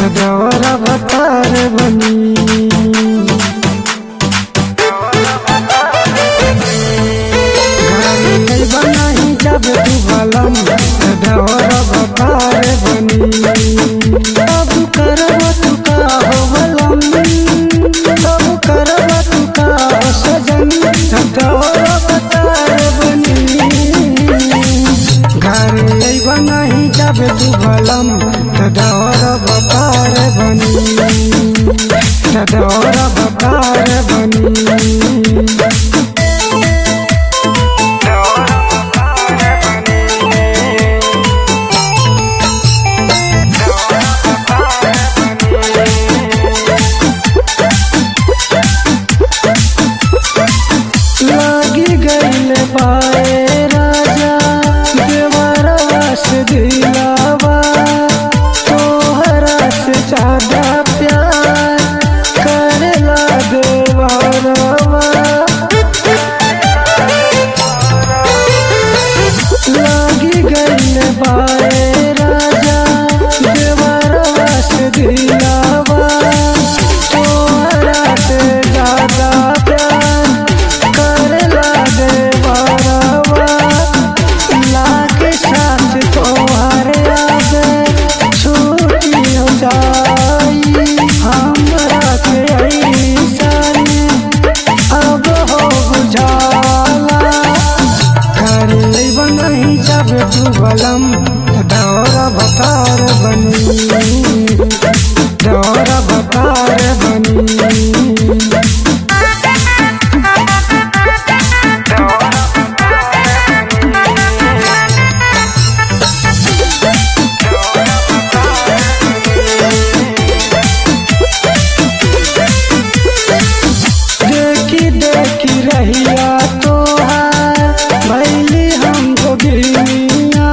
दौरा बतार बनी। घरे बनाही जब तू बलम दौरा बतार बनी। अब करब तू का हो बलम, अब करब तू का हो सजन दौरा बतार बनी। घरे बनाही जब तू बलम दौरा बतार बनी, दौरा बतार बनी। लागी गईल पाए राजा देवरवा से दिलावा, तोहरा से ज्यादा प्यार करेला देवरवा। लागी गईल पाए राजा देवरवा से दिलावा, तोहरा से ज्यादा प्यार करेला देवरवा। लागे साथ तोहरे आगे छूटी हो जाई, हमरा के ऐसन अब हो बुझाला। घरे बनाही जब तू बलम दौरा बतार बनी, दौरा बतार बनी। देखी देखी रहिया तोहार भैली हम जोगिनिया,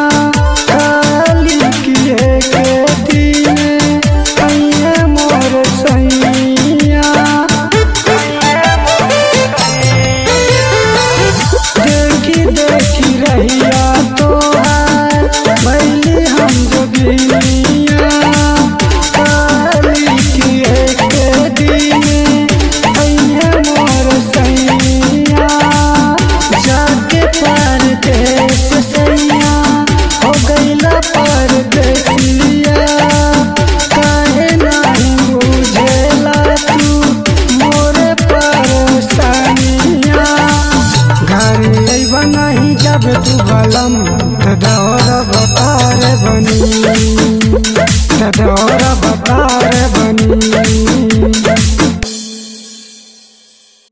खाली किए के दिन कहिए मोर सैया। देखी देखी रहिया तोहार भैली हम जोगिनिया, खाली किए के दिन जाके परदेस सैया हो गईला परदेसिया। काहे नहीं बुझेला तू मोरे परेशानिया। घरे बनाही जब तू बलम दौरा बतार बनी, दौरा